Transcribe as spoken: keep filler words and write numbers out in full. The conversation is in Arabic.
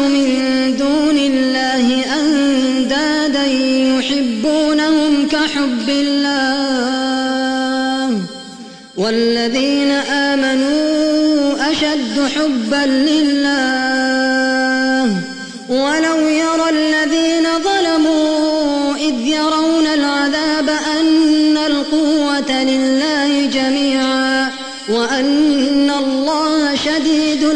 من دون الله أندادا يحبونهم كحب الله والذين آمنوا أشد حبا لله ولو يرى الذين ظلموا إذ يرون العذاب أن القوة لله جميعا وأن الله شديد